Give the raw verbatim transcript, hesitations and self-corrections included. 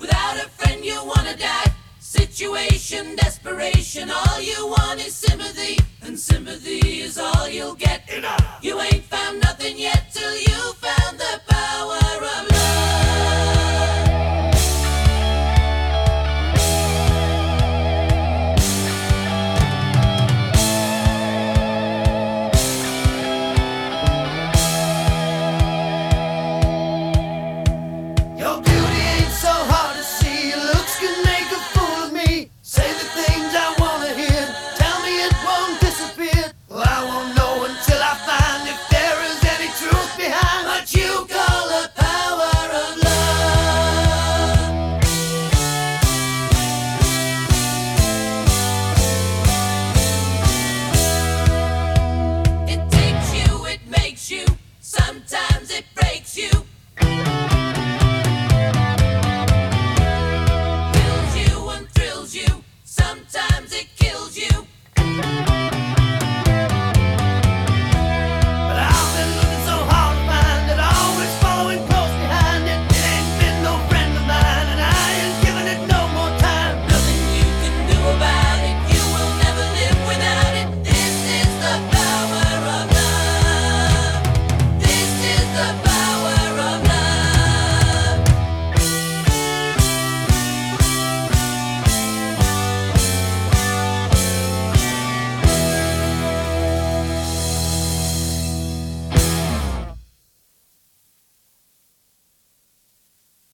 Without a friend you wanna die. Situation, desperation, all you want is sympathy, and sympathy is all you'll get. Enough. You ain't found nothing yet till you found the power